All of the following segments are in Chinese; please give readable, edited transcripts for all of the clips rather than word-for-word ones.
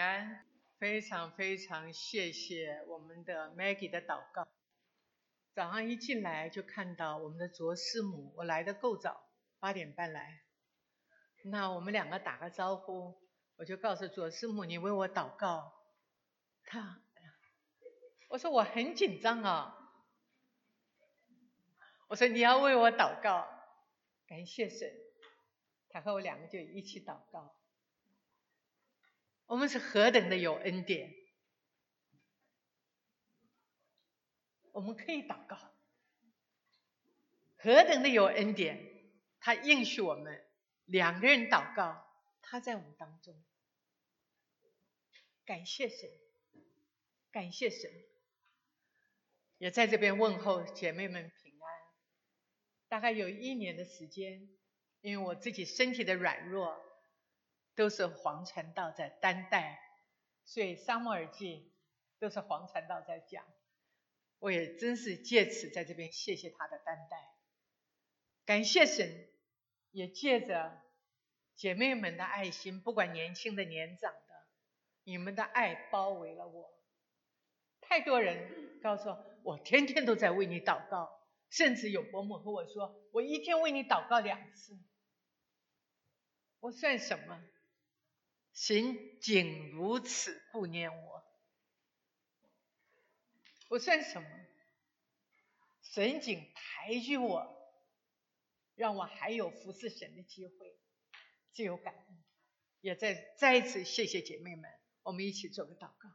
安，非常非常谢谢我们的 Maggie 的祷告。早上一进来就看到我们的卓师母，我来的够早，8点半来。那我们两个打个招呼，我就告诉卓师母，你为我祷告。我说我很紧张啊。我说你要为我祷告，感谢神。他和我两个就一起祷告。我们是何等的有恩典，我们可以祷告，何等的有恩典。他应许我们2个人祷告，他在我们当中。感谢神，感谢神。也在这边问候姐妹们平安。大概有1年的时间，因为我自己身体的软弱，都是黄传道在担待，所以撒母耳记都是黄传道在讲。我也真是借此在这边谢谢他的担待，感谢神，也借着姐妹们的爱心，不管年轻的年长的，你们的爱包围了我。太多人告诉我天天都在为你祷告，甚至有伯母和我说，我一天为你祷告2次。我算什么？神仅如此顾念我。我算什么？神仅抬举我，让我还有服侍神的机会，只有感恩。也再一次谢谢姐妹们，我们一起做个祷告。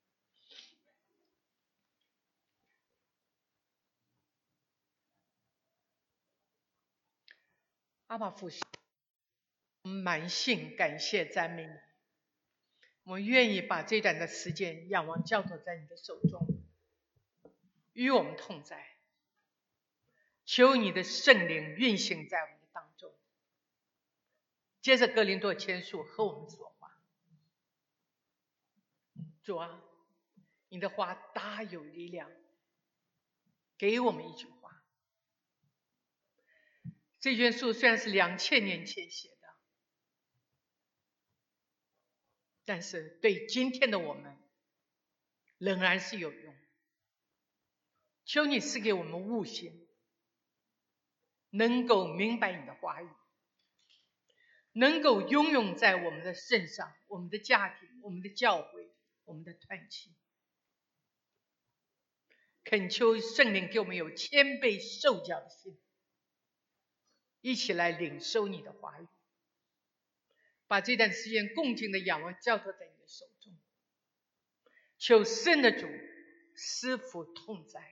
阿爸父神，我们满心感谢赞美你，我们愿意把这段的时间仰望交托在你的手中，与我们同在。求你的圣灵运行在我们的当中。接着哥林多前书和我们说话。主啊，你的话大有力量，给我们一句话。这卷书虽然是2000年前写的，但是对今天的我们仍然是有用。求你赐给我们悟性，能够明白你的话语，能够拥有在我们的身上，我们的家庭，我们的教会，我们的团体。恳求圣灵给我们有谦卑受教的心，一起来领受你的话语，把这段时间恭敬的仰望交托在你的手中。求圣的主师父同在。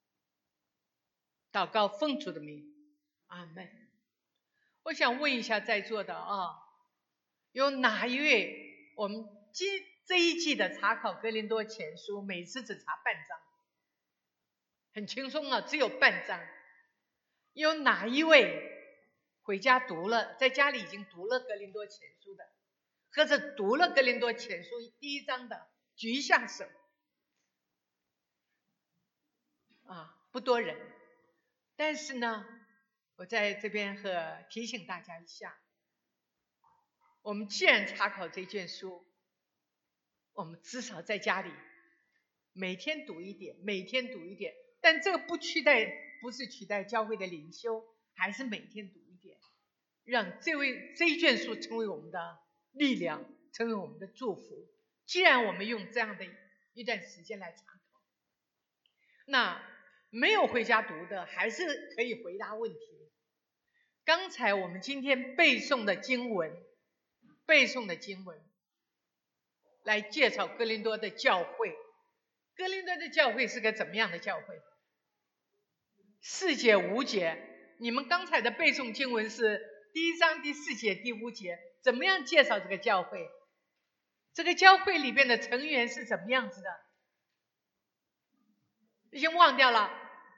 祷告奉主的名，阿们。我想问一下在座的有哪一位我们这一季的查考哥林多前书每次只查半章，很轻松啊，只有半章。有哪一位回家读了，在家里已经读了哥林多前书的，或者读了哥林多前书1章的，举一下手。不多人。但是呢，我在这边提醒大家一下，我们既然查考这卷书，我们至少在家里每天读一点，每天读一点。但这个不是取代教会的灵修，还是每天读一点，让这一卷书成为我们的力量，成为我们的祝福。既然我们用这样的一段时间来查考，那没有回家读的还是可以回答问题。刚才我们今天背诵的经文来介绍哥林多的教会。哥林多的教会是个怎么样的教会？4节5节，你们刚才的背诵经文是1章第4节第5节，怎么样介绍这个教会？这个教会里边的成员是怎么样子的？已经忘掉了。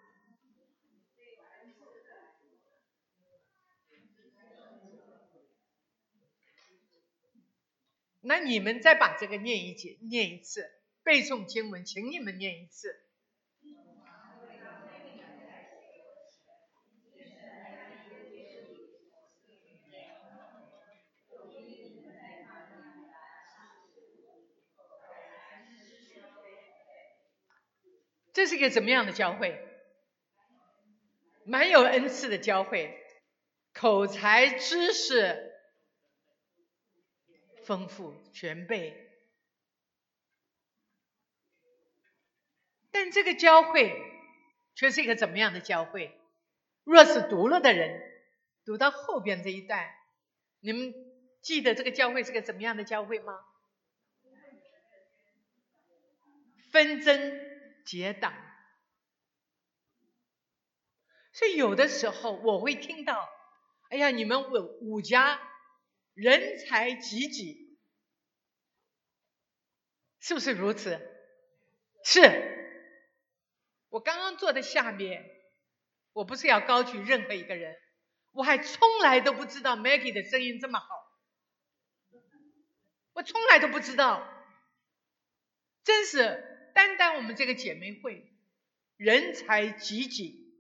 那你们再把这个念一次，背诵经文，请你们念一次。 这是一个怎么样的教会？蛮有恩赐的教会，口才知识丰富全备。但这个教会却是一个怎么样的教会？若是读了的人，读到后边这一段，你们记得这个教会是个怎么样的教会吗？纷争结党。所以有的时候我会听到，哎呀，你们五家人才济济，是不是如此？是。我刚刚坐在下面，我不是要高举任何一个人，我还从来都不知道 Maggie 的声音这么好，我从来都不知道。真是单单我们这个姐妹会，人才济济，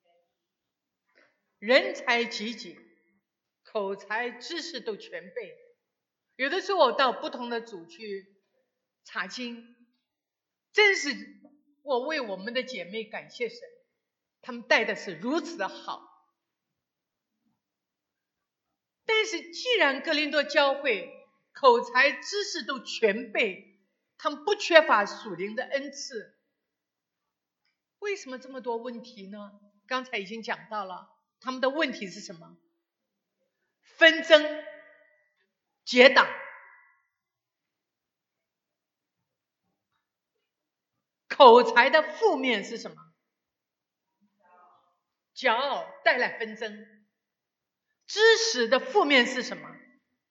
人才济济，口才知识都全备。有的时候我到不同的组去查经，真是我为我们的姐妹感谢神，他们带的是如此的好。但是既然哥林多教会口才知识都全备，他们不缺乏属灵的恩赐，为什么这么多问题呢？刚才已经讲到了，他们的问题是什么？纷争结党。口才的负面是什么？骄傲带来纷争。知识的负面是什么？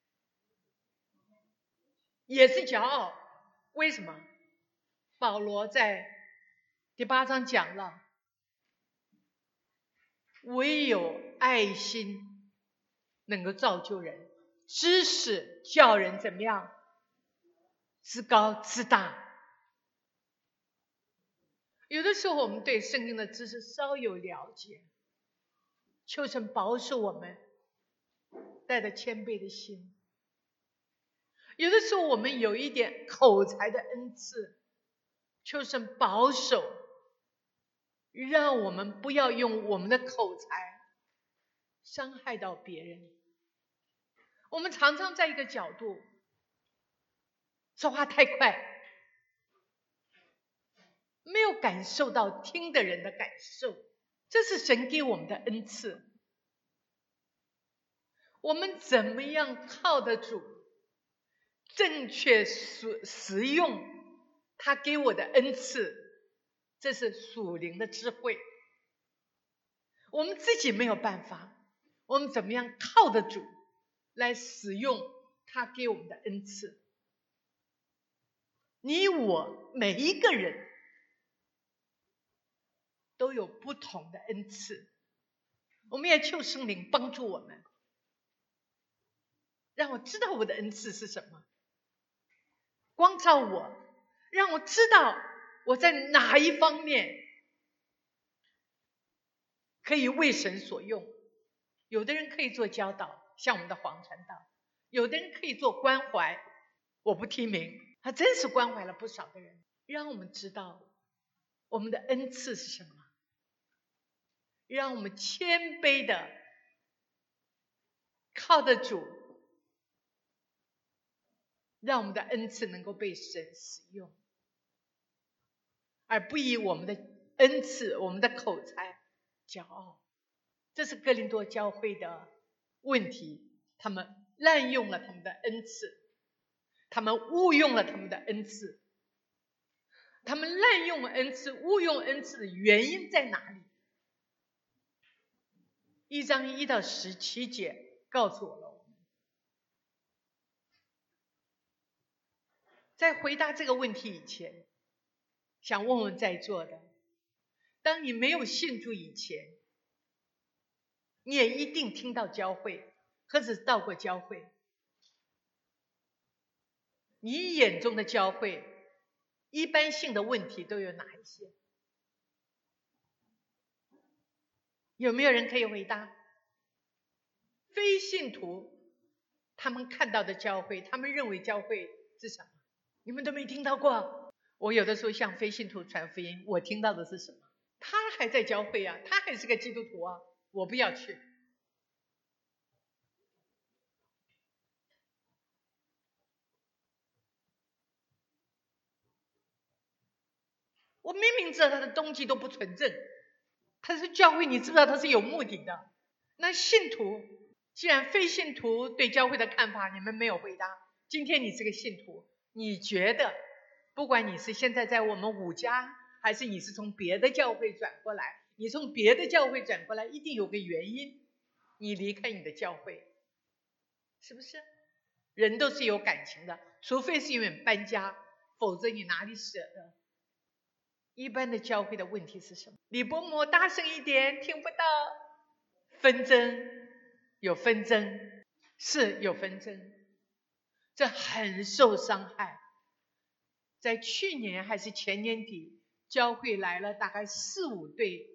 也是骄傲。为什么？保罗在第8章讲了，唯有爱心能够造就人，知识叫人怎么样？自高自大。有的时候我们对圣经的知识稍有了解，求神保守我们带着谦卑的心。有的时候我们有一点口才的恩赐，求神保守，让我们不要用我们的口才伤害到别人。我们常常在一个角度说话太快，没有感受到听的人的感受，这是神给我们的恩赐。我们怎么样靠得住，正确使用他给我的恩赐，这是属灵的智慧。我们自己没有办法，我们怎么样靠得住来使用他给我们的恩赐？你我每一个人都有不同的恩赐，我们也求圣灵帮助我们，让我知道我的恩赐是什么，光照我，让我知道我在哪一方面可以为神所用。有的人可以做教导，像我们的黄传道；有的人可以做关怀，我不提名，他真是关怀了不少的人。让我们知道我们的恩赐是什么，让我们谦卑的靠得住，让我们的恩赐能够被神使用，而不以我们的恩赐、我们的口才骄傲。这是哥林多教会的问题，他们滥用了他们的恩赐，他们误用了他们的恩赐。他们滥用恩赐、误用恩赐的原因在哪里？1章1到17节告诉我了。在回答这个问题以前，想问问在座的，当你没有信主以前，你也一定听到教会，或者到过教会。你眼中的教会一般性的问题都有哪一些？有没有人可以回答？非信徒他们看到的教会，他们认为教会是什么？你们都没听到过？ 我有的时候向非信徒传福音，我听到的是什么？他还在教会啊，他还是个基督徒啊，我不要去。我明明知道他的动机都不纯正，他是教会，你知道他是有目的的。那信徒，既然非信徒对教会的看法你们没有回答，今天你是个信徒，你觉得不管你是现在在我们五家，还是你是从别的教会转过来，你从别的教会转过来一定有个原因，你离开你的教会，是不是？人都是有感情的，除非是因为搬家，否则你哪里舍得？一般的教会的问题是什么？李伯母大声一点，听不到。纷争，有纷争，是有纷争，这很受伤害。在去年还是前年底，教会来了大概4、5对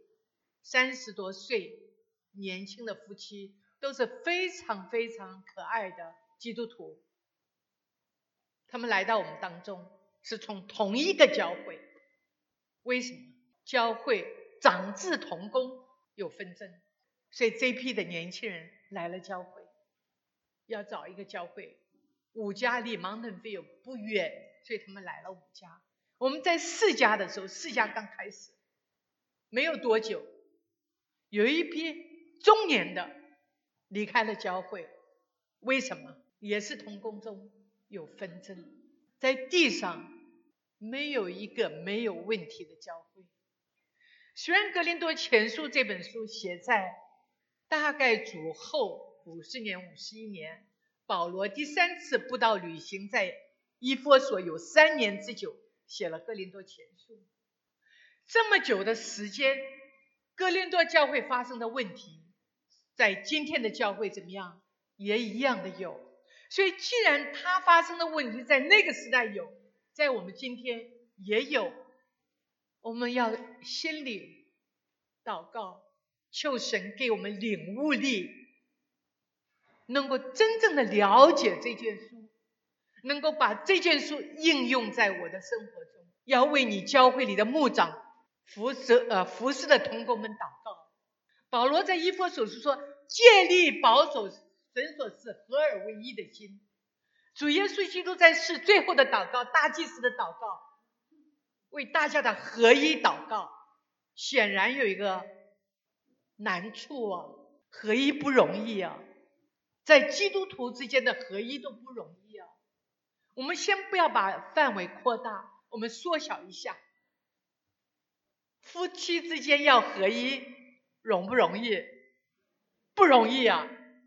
30多岁年轻的夫妻，都是非常非常可爱的基督徒。他们来到我们当中，是从同一个教会。为什么？教会长治同工，有纷争，所以这批的年轻人来了教会，要找一个教会。5家离芒顿菲尔不远，所以他们来了5家。我们在4家的时候，4家刚开始没有多久，有一批中年的离开了教会。为什么？也是同工中有纷争，在地上没有一个没有问题的教会。虽然哥林多前书这本书写在大概主后50年、51年，保罗第3次布道旅行在以弗所有3年之久，写了哥林多前书。这么久的时间，哥林多教会发生的问题，在今天的教会怎么样？也一样的有。所以既然它发生的问题在那个时代有，在我们今天也有，我们要心里祷告，求神给我们领悟力，能够真正的了解这件书，能够把这件书应用在我的生活中。要为你教会里的牧长服侍的同工们祷告。保罗在以弗所书说，竭力保守神所赐合而为一的心。主耶稣基督在世最后的祷告，大祭司的祷告，为大家的合一祷告，显然有一个难处啊，合一不容易啊，在基督徒之间的合一都不容易啊。我们先不要把范围扩大，我们缩小一下。夫妻之间要合一，容不容易？不容易啊。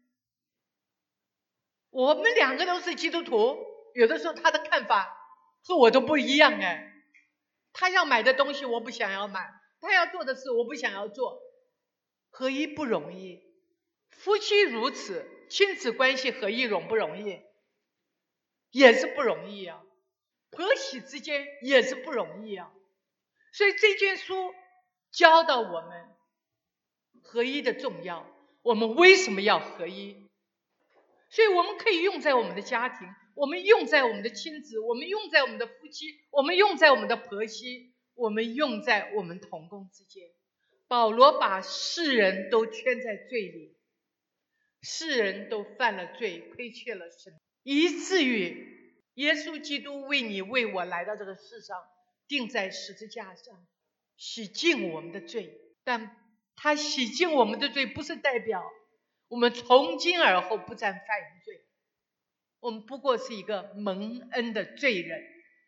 我们2个都是基督徒，有的时候他的看法和我都不一样哎。他要买的东西我不想要买，他要做的事我不想要做，合一不容易。夫妻如此，亲子关系合一容不容易？也是不容易啊。婆媳之间也是不容易啊。所以这卷书教导我们合一的重要，我们为什么要合一？所以我们可以用在我们的家庭，我们用在我们的亲子，我们用在我们的夫妻，我们用在我们的婆媳，我们用在我们同工之间。保罗把世人都圈在罪里，世人都犯了罪，亏缺了神，以至于耶稣基督为你为我来到这个世上，钉在十字架上，洗净我们的罪。但他洗净我们的罪，不是代表我们从今而后不再犯罪，我们不过是一个蒙恩的罪人。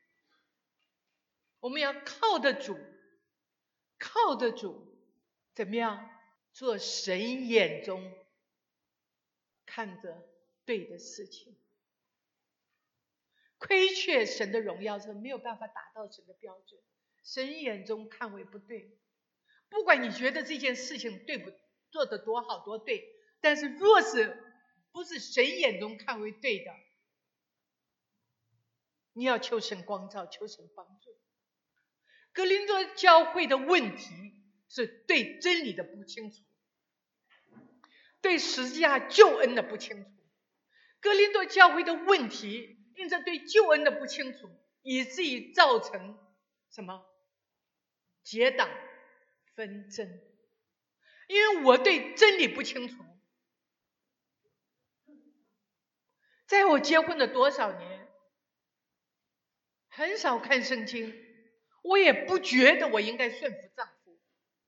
我们要靠得住，靠得住，怎么样做神眼中看着对的事情。亏缺神的荣耀是没有办法达到神的标准，神眼中看为不对。不管你觉得这件事情对不做得多好多对，但是若是不是神眼中看为对的，你要求神光照，求神帮助。哥林多教会的问题是对真理的不清楚，对十字架救恩的不清楚。哥林多教会的问题因着对救恩的不清楚，以至于造成什么结党纷争，因为我对真理不清楚。在我结婚的多少年，很少看圣经，我也不觉得我应该顺服丈夫。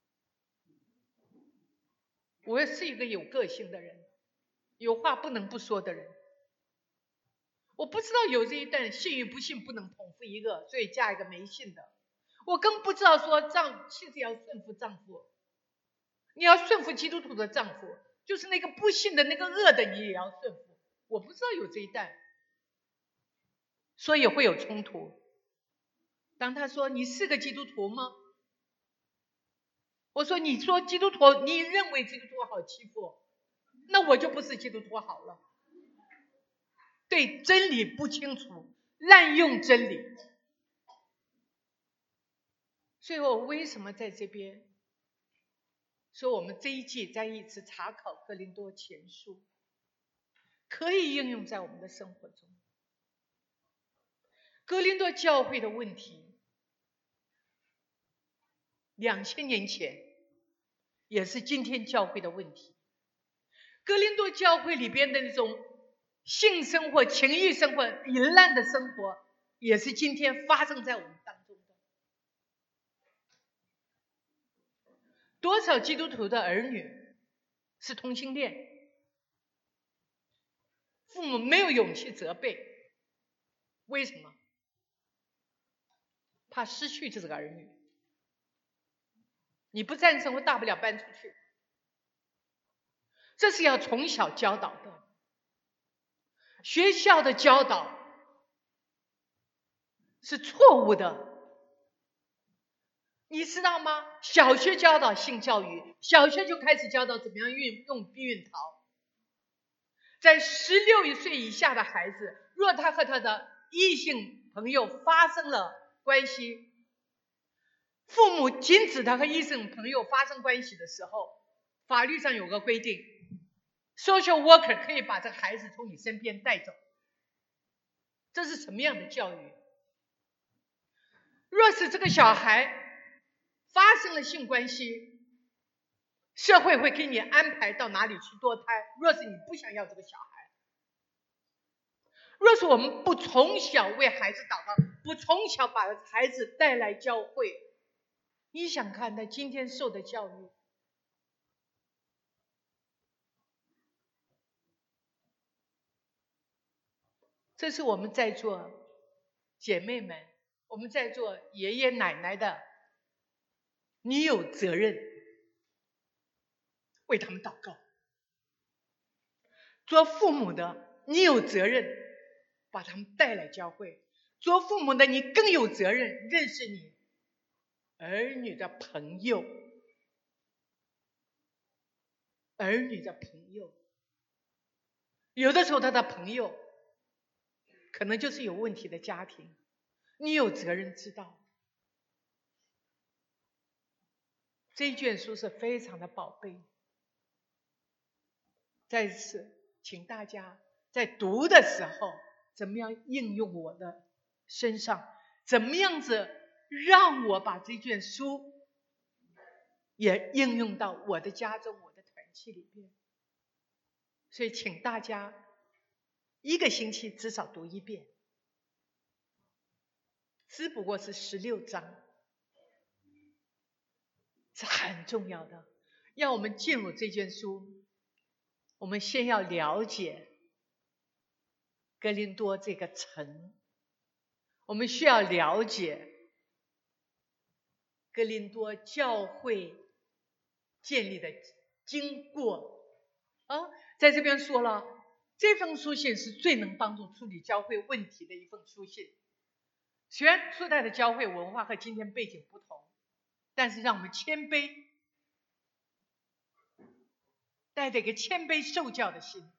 我也是一个有个性的人，有话不能不说的人。我不知道有这一段信与不信不能同父一个，所以嫁一个没信的。我更不知道说妻子要顺服丈夫，你要顺服基督徒的丈夫，就是那个不信的那个恶的，你也要顺服。我不知道有这一段，所以会有冲突。当他说你是个基督徒吗？我说你说基督徒，你认为基督徒好欺负，那我就不是基督徒好了。对真理不清楚，滥用真理。所以我为什么在这边说我们这一季再一次查考哥林多前书，可以应用在我们的生活中。哥林多教会的问题2000年前也是今天教会的问题。哥林多教会里边的那种性生活、情欲生活、淫乱的生活，也是今天发生在我们当中的。多少基督徒的儿女是同性恋，父母没有勇气责备，为什么？怕失去这个儿女。你不赞成，我大不了搬出去。这是要从小教导的。学校的教导是错误的，你知道吗？小学教导性教育，小学就开始教导怎么样用避孕套。在16岁以下的孩子，若他和他的异性朋友发生了关系，父母禁止他和异性朋友发生关系的时候，法律上有个规定， social worker 可以把这个孩子从你身边带走。这是什么样的教育？若是这个小孩发生了性关系，社会会给你安排到哪里去堕胎。若是你不想要这个小孩，若是我们不从小为孩子祷告，不从小把孩子带来教会，你想看他今天受的教育？这是我们在座姐妹们，我们在座爷爷奶奶的，你有责任为他们祷告。做父母的，你有责任把他们带来教会。做父母的，你更有责任认识你儿女的朋友。儿女的朋友，有的时候他的朋友可能就是有问题的家庭，你有责任知道。这一卷书是非常的宝贝。再次请大家在读的时候，怎么样应用我的身上，怎么样子让我把这卷书也应用到我的家中，我的团契里边。所以请大家一个星期至少读1遍，只不过是16章，是很重要的。要我们进入这卷书，我们先要了解哥林多这个城，我们需要了解哥林多教会建立的经过。在这边说了，这封书信是最能帮助处理教会问题的一封书信。虽然初代的教会文化和今天背景不同，但是让我们谦卑，带着一个谦卑受教的心。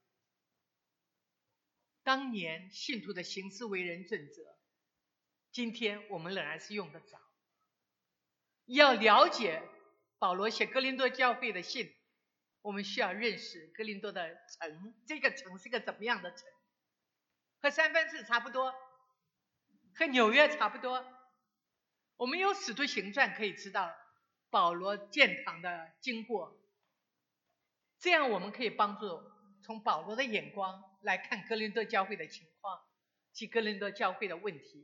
当年信徒的行事为人准则，今天我们仍然是用得着。要了解保罗写哥林多教会的信，我们需要认识哥林多的城，这个城是个怎么样的城？和三藩市差不多，和纽约差不多。 我们有使徒行传可以知道保罗建堂的经过，这样我们可以帮助从保罗的眼光来看哥林多教会的情况及哥林多教会的问题。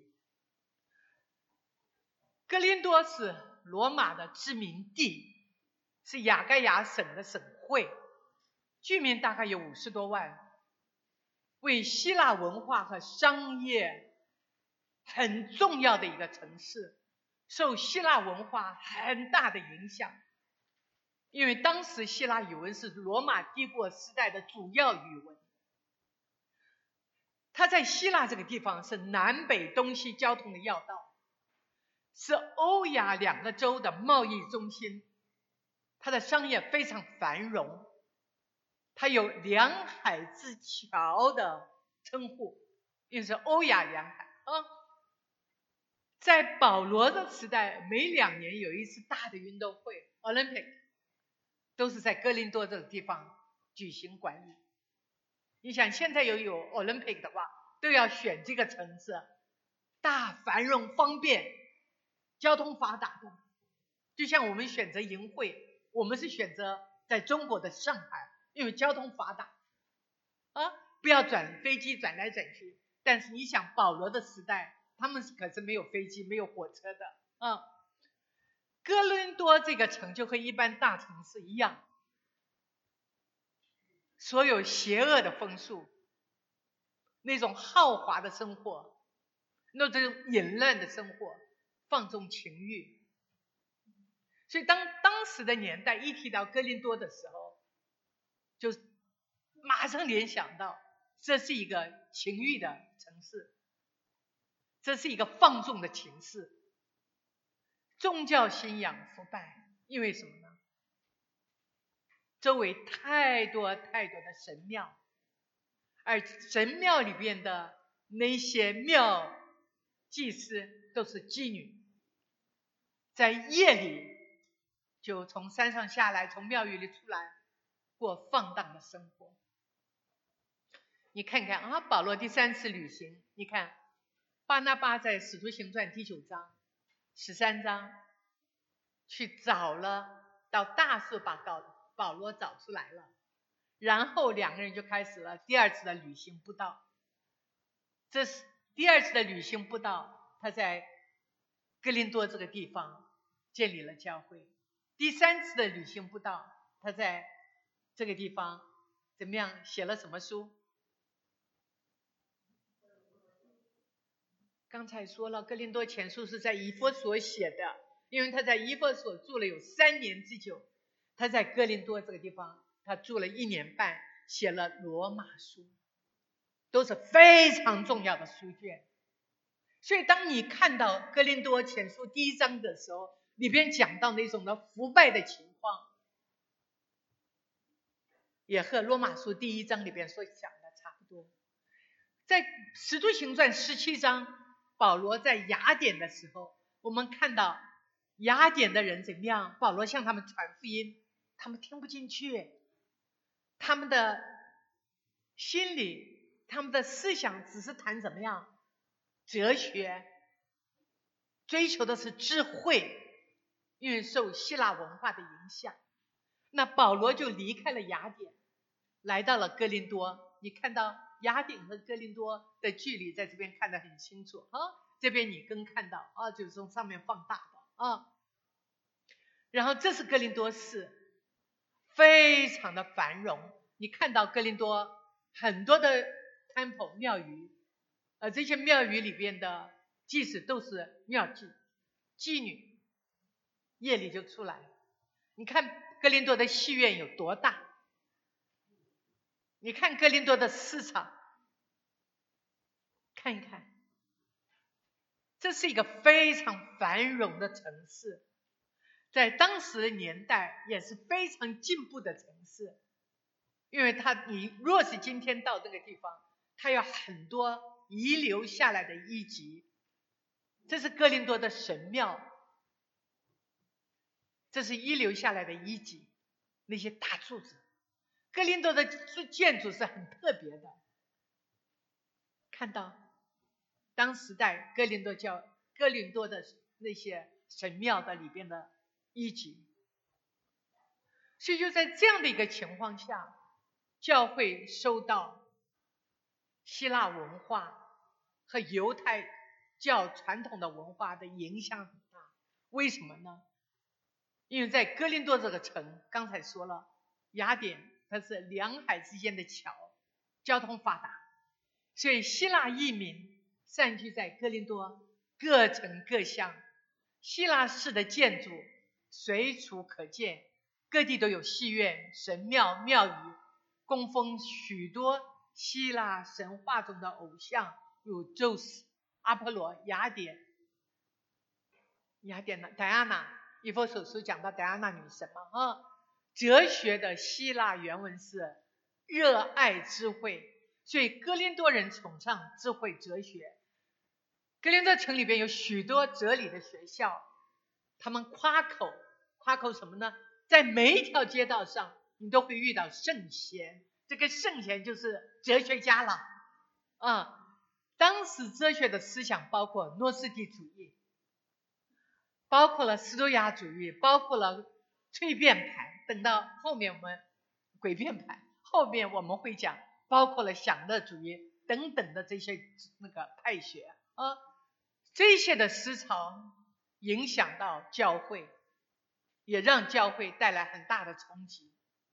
哥林多是罗马的殖民地，是亚该亚省的省会，居民大概有50多万，为希腊文化和商业很重要的一个城市，受希腊文化很大的影响。因为当时希腊语文是罗马帝国时代的主要语文，它在希腊这个地方是南北东西交通的要道，是欧亚2个洲的贸易中心，它的商业非常繁荣，它有两海之桥的称呼，因为是欧亚两海啊。在保罗的时代，每2年有一次大的运动会 Olympic， 都是在哥林多这个地方举行管理。你想现在有 Olympic 的话，都要选这个城市，大繁荣方便，交通发达的。就像我们选择营会，我们是选择在中国的上海，因为交通发达啊，不要转飞机转来转去。但是你想保罗的时代，他们可是没有飞机没有火车的啊。哥伦多这个城就和一般大城市一样，所有邪恶的风俗，那种豪华的生活，那种淫乱的生活，放纵情欲。所以当时的年代一提到哥林多的时候，就马上联想到这是一个情欲的城市，这是一个放纵的情市，宗教信仰腐败。因为什么呢？周围太多的神庙，而神庙里边的那些庙祭司都是妓女，在夜里就从山上下来，从庙宇里出来，过放荡的生活。你看看啊，保罗第3次旅行，你看巴拿巴在使徒行传第9章、13章去找了，到大数把保罗找出来了，然后2个人就开始了第2次的旅行布道。这是第2次的旅行布道，他在哥林多这个地方建立了教会。第3次的旅行布道，他在这个地方怎么样写了什么书？刚才说了，哥林多前书是在以弗所写的，因为他在以弗所住了有3年之久。他在哥林多这个地方，他住了1年半，写了罗马书，都是非常重要的书卷。所以当你看到哥林多前书第1章的时候，里边讲到那种的腐败的情况，也和罗马书第1章里边所讲的差不多。在使徒行传17章，保罗在雅典的时候，我们看到雅典的人怎么样？保罗向他们传福音，他们听不进去，他们的心里，他们的思想只是谈怎么样哲学，追求的是智慧，因为受希腊文化的影响。那保罗就离开了雅典，来到了哥林多。你看到雅典和哥林多的距离在这边看得很清楚啊，这边你更看到啊，就是从上面放大的啊。然后这是哥林多市，非常的繁荣。你看到哥林多很多的 temple 庙宇，这些庙宇里边的祭司都是庙妓、妓女，夜里就出来。你看哥林多的戏院有多大？你看哥林多的市场，看一看，这是一个非常繁荣的城市，在当时的年代也是非常进步的城市。因为你若是今天到这个地方，它有很多遗留下来的遗迹。这是哥林多的神庙，这是遗留下来的遗迹，那些大柱子。哥林多的建筑是很特别的，看到当时代哥林多的那些神庙的里边的遗迹。所以就在这样的一个情况下，教会受到希腊文化和犹太教传统的文化的影响很大。为什么呢？因为在哥林多这个城，刚才说了，雅典它是两海之间的桥，交通发达，所以希腊移民散居在哥林多各城各乡，希腊式的建筑随处可见，各地都有戏院、神庙、庙宇，供奉许多希腊神话中的偶像，如宙斯、阿波罗、雅典的戴安娜，以弗所书讲到戴安娜女神嘛啊。哲学的希腊原文是热爱智慧，所以哥林多人崇尚智慧哲学。哥林多城里边有许多哲理的学校，他们夸口什么呢？在每一条街道上你都会遇到圣贤，这个圣贤就是哲学家了当时哲学的思想包括诺斯底主义，包括了斯多亚主义，包括了蜕变派，等到后面我们诡辩派，后面我们会讲包括了享乐主义等等的这些派学这些的思潮影响到教会，也让教会带来很大的冲击。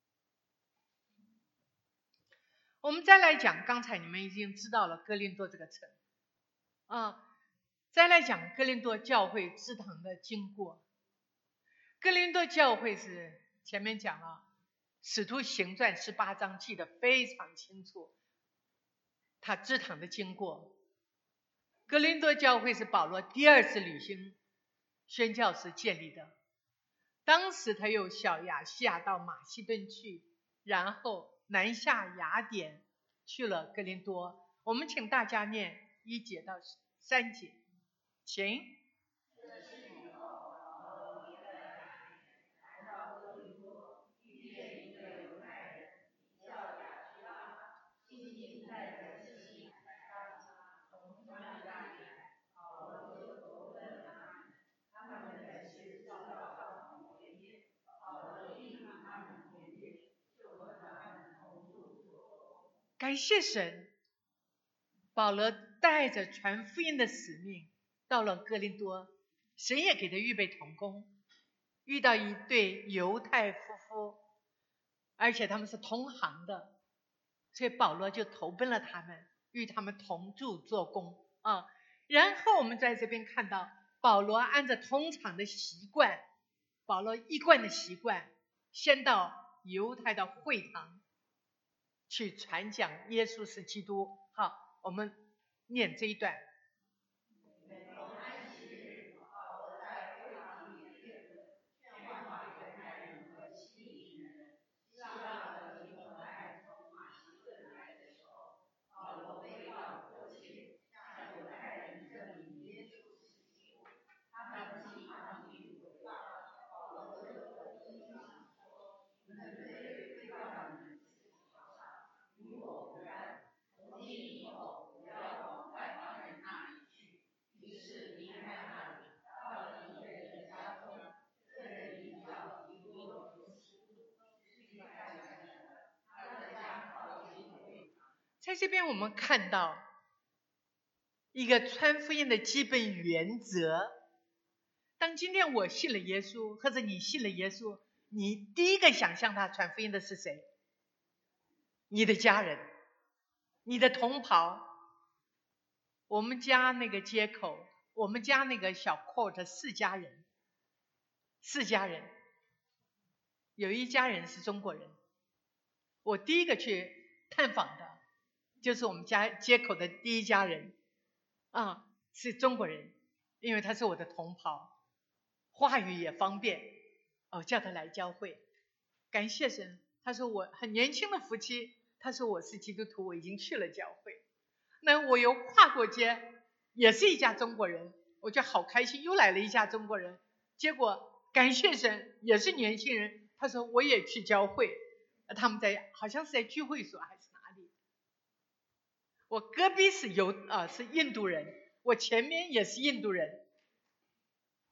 我们再来讲，刚才你们已经知道了哥林多这个城再来讲哥林多教会支堂的经过。哥林多教会是前面讲了，使徒行传18章记得非常清楚，他支堂的经过。哥林多教会是保罗第二次旅行宣教时建立的，当时他由小亚细亚到马其顿去，然后南下雅典去了哥林多。我们请大家念1节到3节，请。感谢神，保罗带着传福音的使命到了哥林多，神也给他预备同工，遇到一对犹太夫妇，而且他们是同行的，所以保罗就投奔了他们，与他们同住做工然后我们在这边看到保罗按照通常的习惯，保罗一贯的习惯，先到犹太的会堂去传讲耶稣是基督。好，我们念这一段。在这边我们看到一个传福音的基本原则。当今天我信了耶稣，或者你信了耶稣，你第一个想向他传福音的是谁？你的家人，你的同袍。我们家那个街口，我们家那个小 court 4家人，有一家人是中国人，我第一个去探访的就是我们家街口的第一家人是中国人，因为他是我的同袍，话语也方便叫他来教会。感谢神，他说我很年轻的夫妻，他说我是基督徒，我已经去了教会。那我又跨过街，也是一家中国人，我就好开心，又来了一家中国人。结果感谢神，也是年轻人，他说我也去教会，他们好像是在聚会所还是哪里。我隔壁是印度人，我前面也是印度人。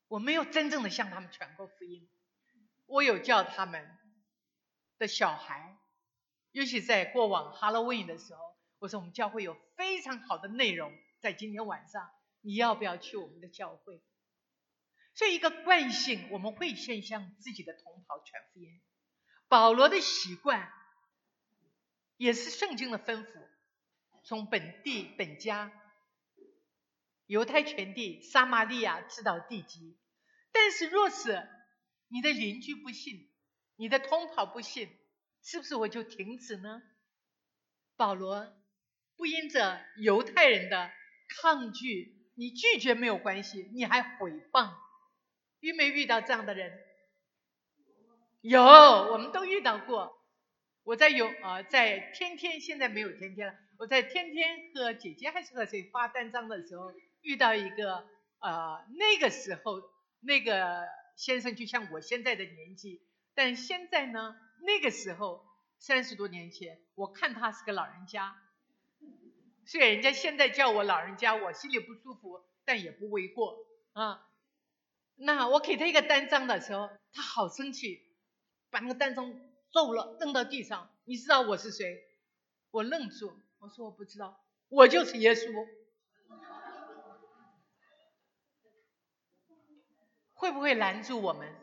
我没有真正的向他们传过福音。我有叫他们的小孩，尤其在过往 Halloween 的时候，我说我们教会有非常好的内容，在今天晚上你要不要去我们的教会？所以一个惯性，我们会先向自己的同袍传福音。保罗的习惯也是圣经的吩咐，从本地本家犹太全地撒玛利亚直到地极。但是若是你的邻居不信，你的同袍不信，是不是我就停止呢？保罗不因着犹太人的抗拒，你拒绝没有关系，你还毁谤。遇没遇到这样的人？有，我们都遇到过。我在天天，现在没有天天了，我在天天和姐姐还是和谁发单张的时候，遇到一个那个时候那个先生就像我现在的年纪，但现在呢，那个时候30多年前，我看他是个老人家，虽然人家现在叫我老人家，我心里不舒服，但也不为过啊。那我给他一个单张的时候，他好生气，把那个单张揍了，扔到地上。你知道我是谁？我愣住，我说我不知道，我就是耶稣。会不会拦住我们？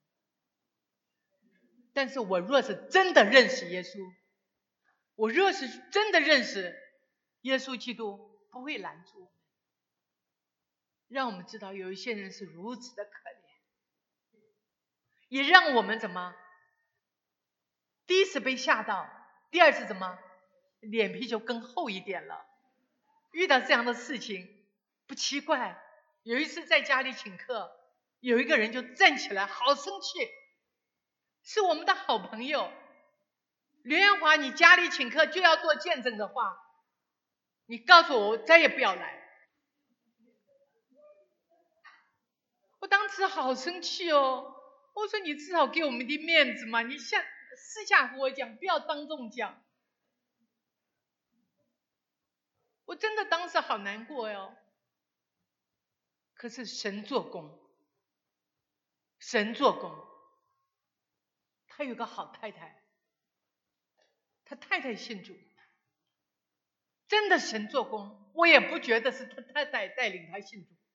但是我若是真的认识耶稣，我若是真的认识耶稣基督，不会拦住我们。让我们知道有一些人是如此的可怜，也让我们怎么第一次被吓到，第二次怎么脸皮就更厚一点了。遇到这样的事情不奇怪。有一次在家里请客，有一个人就站起来好生气，是我们的好朋友刘元华，你家里请客就要做见证的话，你告诉我再也不要来。我当时好生气哦，我说你至少给我们的面子嘛，你私下和我讲，不要当众讲。我真的当时好难过哟。可是神做工，神做工。他有个好太太，他太太信主，真的神做工，我也不觉得是他太太带领他信主。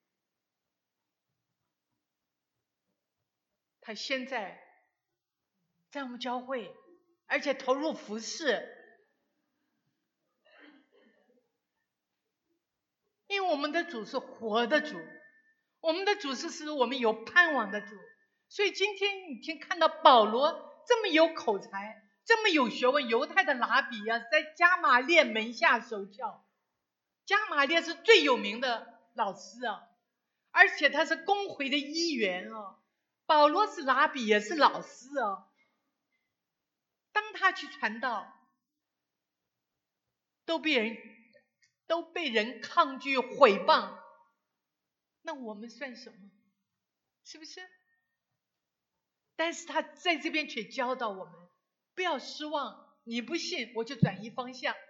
他现在在我们教会，而且投入服事。因为我们的主是活的主，我们的主是使我们有盼望的主。所以今天你看到保罗这么有口才，这么有学问，犹太的拉比啊，在加玛列门下受教。加玛列是最有名的老师啊，而且他是公会的议员啊。保罗是拉比，也是老师啊。当他去传道，都被人抗拒毁谤，那我们算什么？是不是？但是他在这边却教导我们，不要失望，你不信我就转移方向。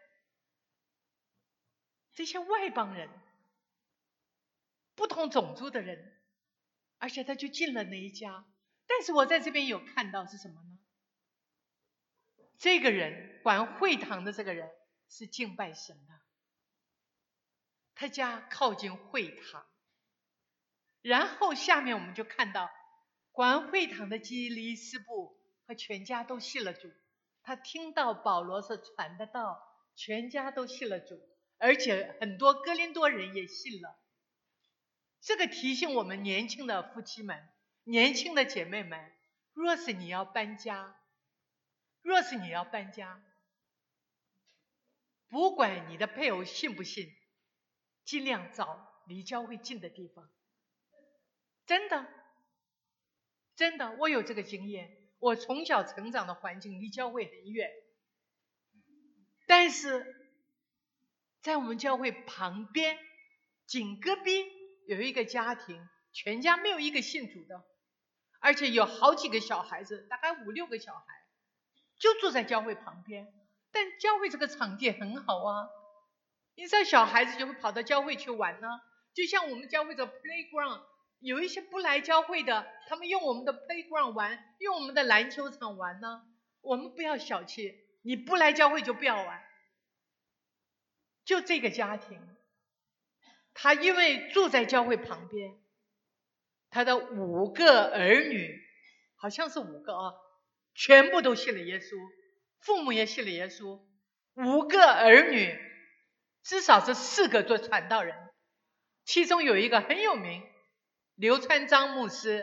这些外邦人，不同种族的人，而且他就进了那一家。但是我在这边有看到是什么呢？这个人管会堂的这个人是敬拜神的，他家靠近会堂。然后下面我们就看到管会堂的基利斯布和全家都信了主。他听到保罗是传的道，全家都信了主，而且很多哥林多人也信了。这个提醒我们年轻的夫妻们，年轻的姐妹们，若是你要搬家，不管你的配偶信不信，尽量找离教会近的地方。真的，我有这个经验。我从小成长的环境离教会很远，但是在我们教会旁边紧隔壁有一个家庭，全家没有一个信主的，而且有好几个小孩子，大概5、6个小孩就住在教会旁边。但教会这个场地很好啊，你知道小孩子就会跑到教会去玩呢，就像我们教会的 playground 有一些不来教会的，他们用我们的 playground 玩，用我们的篮球场玩呢。我们不要小气，你不来教会就不要玩。就这个家庭，他因为住在教会旁边，他的5个儿女，好像是5个啊，全部都信了耶稣，父母也信了耶稣。5个儿女，至少是4个做传道人，其中有一个很有名，刘川章牧师，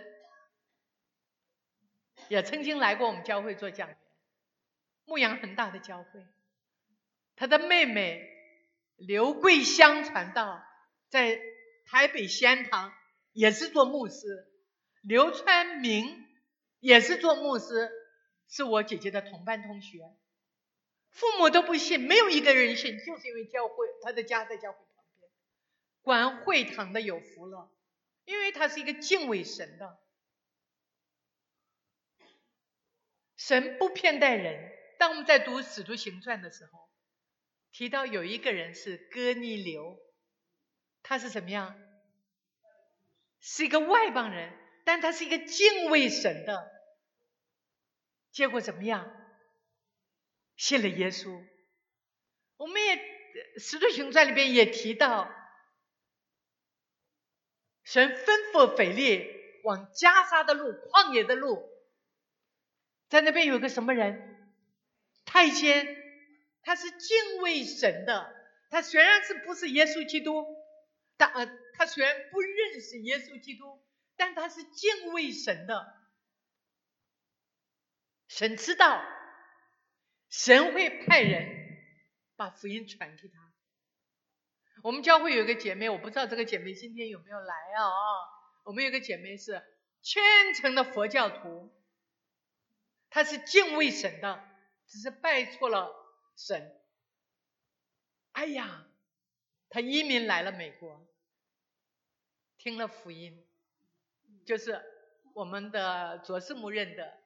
也曾经来过我们教会做讲员，牧养很大的教会。他的妹妹刘桂香传道，在台北西安堂也是做牧师。刘川明也是做牧师，是我姐姐的同班同学。父母都不信，没有一个人信，就是因为教会，他的家在教会旁边。管会堂的有福了，因为他是一个敬畏神的。神不偏待人。当我们在读《使徒行传》的时候，提到有一个人是哥尼流，他是什么样？是一个外邦人，但他是一个敬畏神的。结果怎么样？信了耶稣。我们也《使徒行传》里边也提到，神吩咐腓利往迦沙的路，旷野的路，在那边有个什么人？太监。他是敬畏神的。他虽然是不是耶稣基督，他虽然不认识耶稣基督，但他是敬畏神的。神知道，神会派人把福音传给他。我们教会有一个姐妹，我不知道这个姐妹今天有没有来啊？我们有个姐妹是虔诚的佛教徒，她是敬畏神的，只是拜错了神。哎呀，她移民来了美国，听了福音，就是我们的卓氏母认的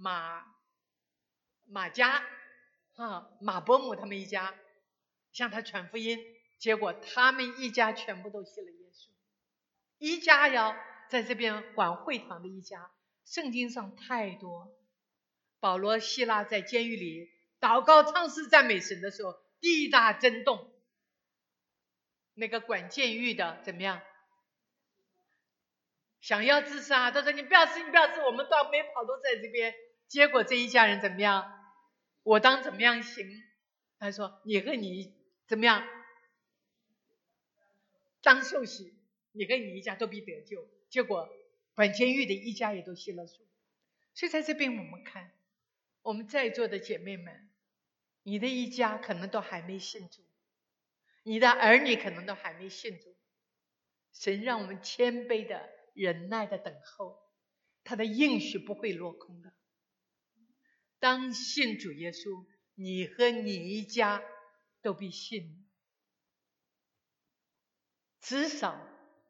马家马伯母他们一家向他传福音，结果他们一家全部都信了耶稣。一家呀，在这边管会堂的一家，圣经上太多。保罗、希拉在监狱里祷告、唱诗、赞美神的时候，地大震动。那个管监狱的怎么样？想要自杀，他说你不要死，你不要死，我们都没跑都在这边。结果这一家人怎么样？我当怎么样行？他说你和你怎么样？当受洗，你和你一家都必得救。结果管监狱的一家也都信了主。所以在这边我们看，我们在座的姐妹们，你的一家可能都还没信主，你的儿女可能都还没信主。神让我们谦卑的、忍耐的等候，他的应许不会落空的。当信主耶稣，你和你一家都必信。至少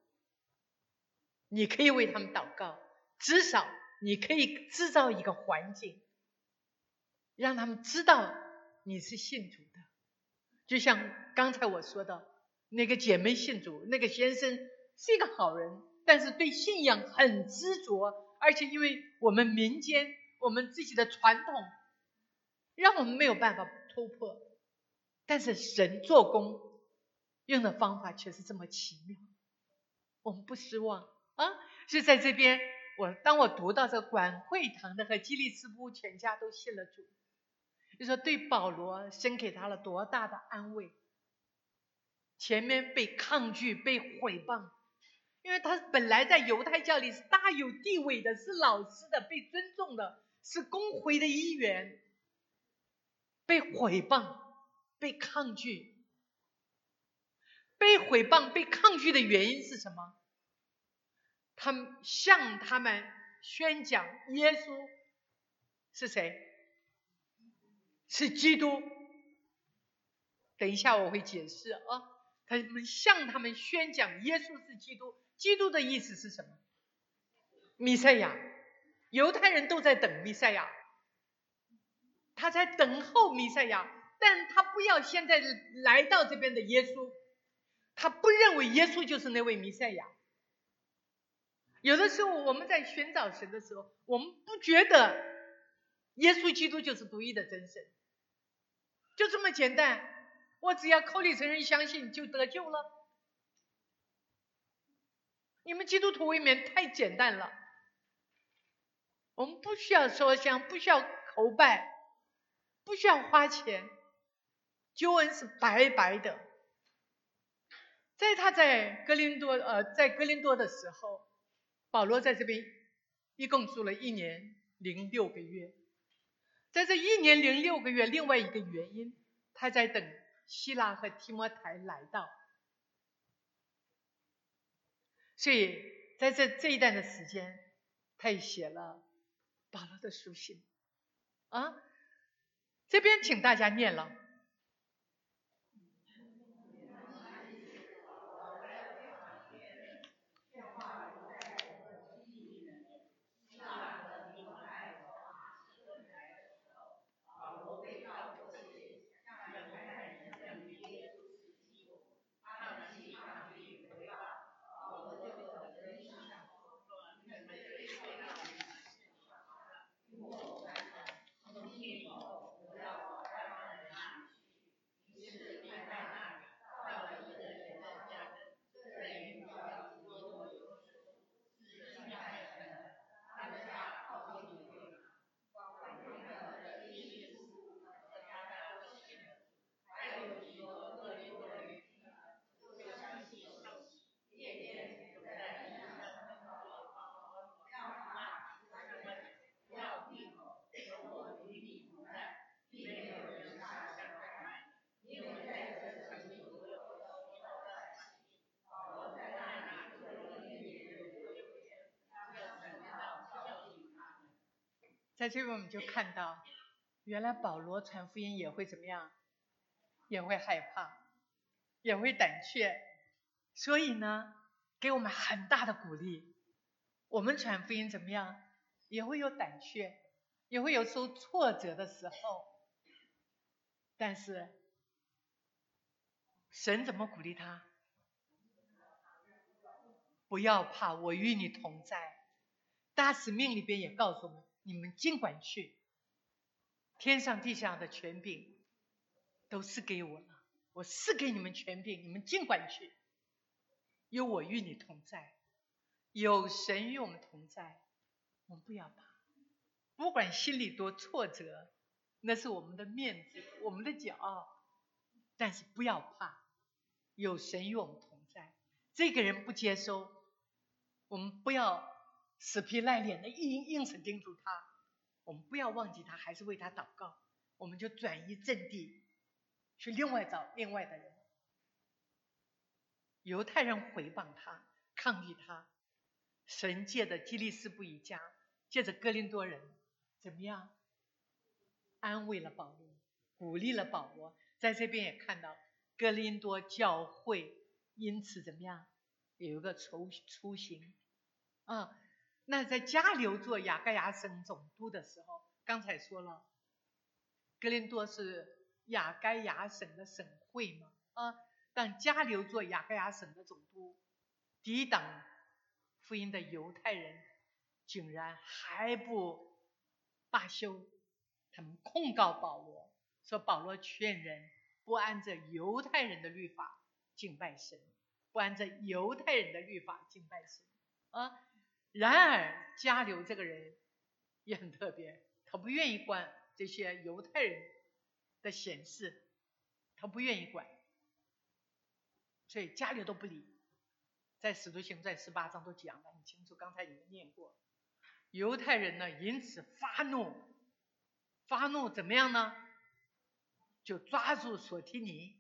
你可以为他们祷告，至少你可以制造一个环境，让他们知道你是信主的。就像刚才我说的，那个姐妹信主，那个先生是一个好人，但是对信仰很执着，而且因为我们民间我们自己的传统让我们没有办法突破，但是神做工用的方法却是这么奇妙，我们不失望啊！所以在这边当我读到这个管会堂的和基利斯布全家都信了主，就说对保罗神给他了多大的安慰。前面被抗拒、被毁谤，因为他本来在犹太教里是大有地位的，是老师的，被尊重的，是公会的一员，被毁谤、被抗拒。被毁谤、被抗拒的原因是什么？他们向他们宣讲耶稣是谁？是基督。等一下我会解释啊。他们向他们宣讲耶稣是基督。基督的意思是什么？弥赛亚。犹太人都在等弥赛亚，他在等候弥赛亚，但他不要现在来到这边的耶稣，他不认为耶稣就是那位弥赛亚。 有的时候我们在寻找神的时候，我们不觉得耶稣基督就是独一的真神，就这么简单，我只要口里承认相信就得救了。你们基督徒未免太简单了，我们不需要烧香，不需要叩拜，不需要花钱，救恩是白白的。他在哥林多的时候，保罗在这边一共住了1年06个月。在这1年06个月，另外一个原因，他在等希拉和提摩太来到。所以在这一段的时间，他也写了保罗的书信啊。这边请大家念了。在这边我们就看到，原来保罗传福音也会怎么样？也会害怕，也会胆怯，所以呢，给我们很大的鼓励。我们传福音怎么样？也会有胆怯，也会有受挫折的时候，但是神怎么鼓励他？不要怕，我与你同在。大使命里边也告诉我们，你们尽管去，天上地上的权柄都是给我了，我是给你们权柄，你们尽管去，有我与你同在，有神与我们同在，我们不要怕。不管心里多挫折，那是我们的面子，我们的骄傲，但是不要怕，有神与我们同在。这个人不接收，我们不要死皮赖脸的硬是盯住他，我们不要忘记他，还是为他祷告，我们就转移阵地，去另外找另外的人。犹太人毁谤他，抗议他，神借着基利斯布一家，借着哥林多人，怎么样？安慰了保罗，鼓励了保罗。在这边也看到哥林多教会因此怎么样？有一个雏形啊。那在加流做亚该亚省总督的时候，刚才说了，哥林多是亚该亚省的省会嘛啊。当加流做亚该亚省的总督，抵挡福音的犹太人竟然还不罢休，他们控告保罗，说保罗劝人不按着犹太人的律法敬拜神，不按着犹太人的律法敬拜神啊。然而加流这个人也很特别，他不愿意管这些犹太人的闲事，他不愿意管，所以加流都不理。在使徒行传18章都讲得很清楚，刚才你们念过。犹太人呢因此发怒怎么样呢？就抓住索提尼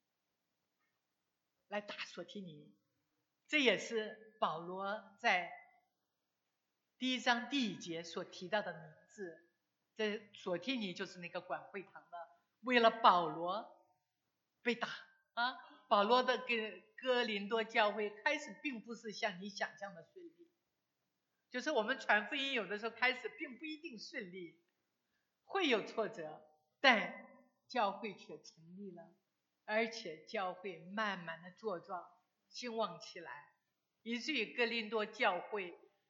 来打索提尼。这也是保罗在1章第1节所提到的名字。这索提尼就是那个管会堂的，为了保罗被打啊。保罗的哥林多教会开始并不是像你想象的顺利，就是我们传福音有的时候开始并不一定顺利，会有挫折，但教会却成立了，而且教会慢慢的茁壮兴旺起来，以至于哥林多教会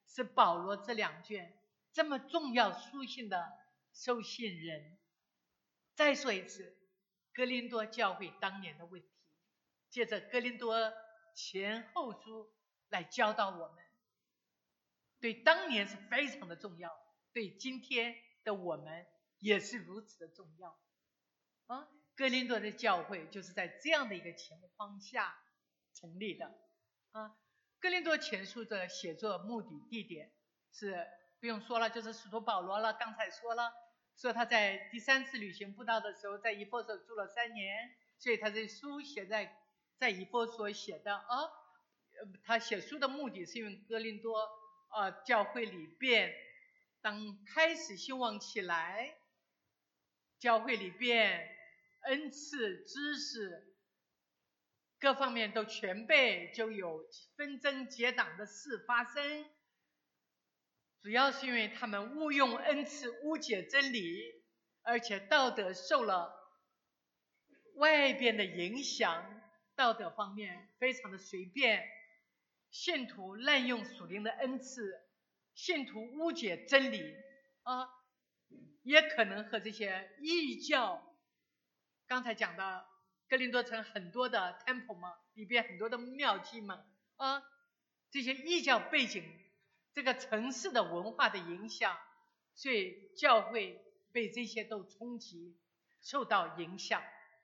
是保罗这2卷这么重要书信的收信人。再说一次，哥林多教会当年的问题，借着哥林多前后书来教导我们，对当年是非常的重要，对今天的我们也是如此的重要。哥林多的教会就是在这样的一个情况下成立的。哥林多前书的写作目的地点是不用说了，就是使徒保罗了。刚才说了，说他在第3次旅行布道的时候，在以弗所住了3年，所以他这书写在以弗所写的。他写书的目的是因为哥林多教会里边当开始兴旺起来，教会里边恩赐知识各方面都全备，就有纷争结党的事发生。主要是因为他们误用恩赐，误解真理，而且道德受了外边的影响，道德方面非常的随便，信徒滥用属灵的恩赐，信徒误解真理也可能和这些异教，刚才讲的哥林多城很多的 temple 嘛，里边很多的庙妓嘛这些异教背景，这个城市的文化的影响，所以教会被这些都冲击，受到影响。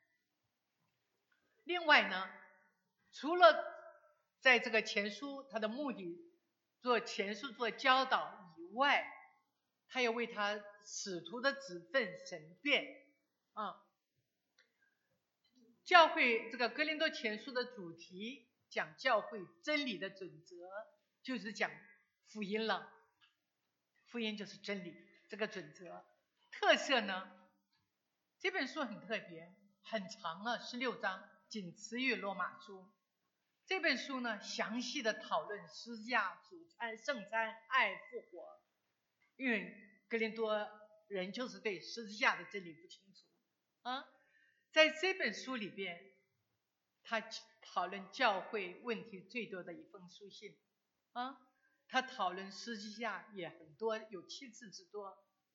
另外呢，除了在这个前书他的目的做前书做教导以外，他要为他使徒的职分审辩教会这个哥林多前书的主题讲教会真理的准则，就是讲福音了。福音就是真理这个准则。特色呢，这本书很特别，很长16章，仅次于罗马书。这本书呢，详细的讨论十字架、主餐、圣餐、爱、复活。因为哥林多人就是对十字架的真理不清楚在这本书里边，他讨论教会问题最多的一封书信他讨论十字架也很多，有7次之多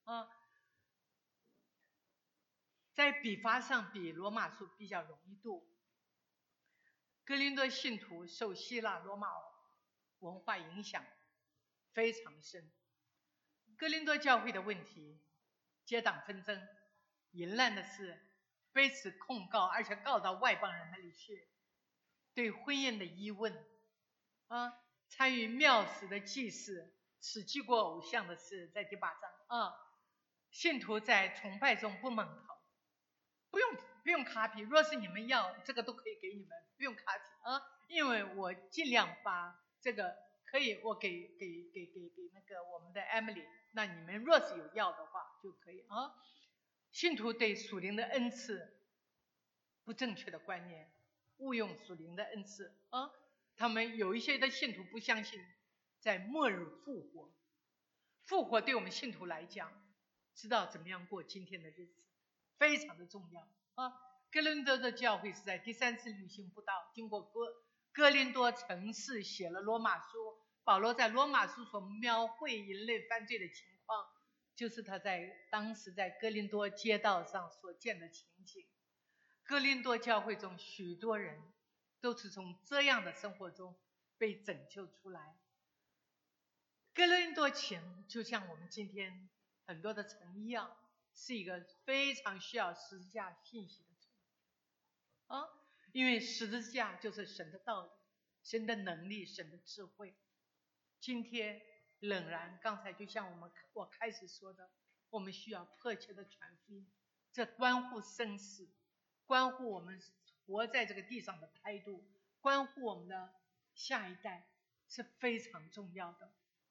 在笔法上比罗马书比较容易读。哥林多信徒受希腊罗马文化影响非常深，哥林多教会的问题，结党纷争、淫乱的事，彼此控告，而且告到外邦人那里去。对婚姻的疑问参与庙司的祭祀，此祭过偶像的事，在第8章信徒在崇拜中不蒙头，不用卡皮，若是你们要这个都可以给你们，不用卡皮因为我尽量把这个可以我给那个我们的 Emily， 那你们若是有要的话就可以信徒对属灵的恩赐不正确的观念，误用属灵的恩赐他们有一些的信徒不相信在末日复活。复活对我们信徒来讲，知道怎么样过今天的日子非常的重要哥林多的教会是在第3次旅行布道，经过哥林多城市写了罗马书。保罗在罗马书所描绘人类犯罪的情况，就是他当时在哥林多街道上所见的情景。哥林多教会中许多人都是从这样的生活中被拯救出来。哥林多城就像我们今天很多的城一样，是一个非常需要十字架信息的城因为十字架就是神的道理、神的能力、神的智慧。今天仍然刚才就像我开始说的，我们需要迫切的传福音，这关乎生死，关乎我们活在这个地上的态度，关乎我们的下一代，是非常重要的。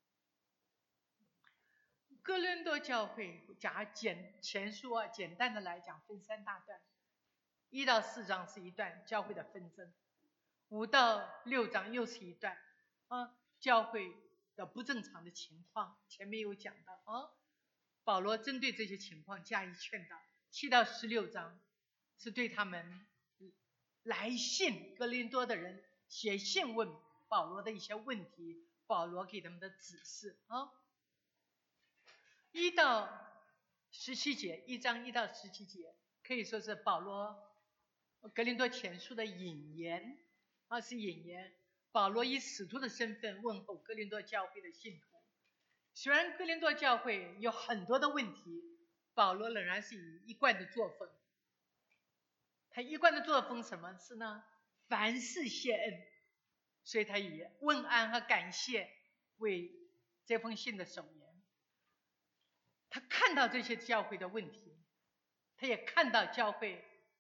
哥林多教会前书简单的来讲分3大段，1到4章是一段教会的纷争，5到6章又是一段教会的不正常的情况，前面有讲到保罗针对这些情况加以劝导。7到16章是对他们来信，哥林多的人写信问保罗的一些问题， 保罗给他们的指示啊。1到17节，1章1到17节，可以说是保罗格林多前书的引言啊，是引言。保罗以使徒的身份问候哥林多教会的信徒。虽然哥林多教会有很多的问题，保罗仍然是以一贯的作风。他一贯的作风什么是呢？凡事谢恩，所以他以问安和感谢为这封信的首言。他看到这些教会的问题，他也看到教会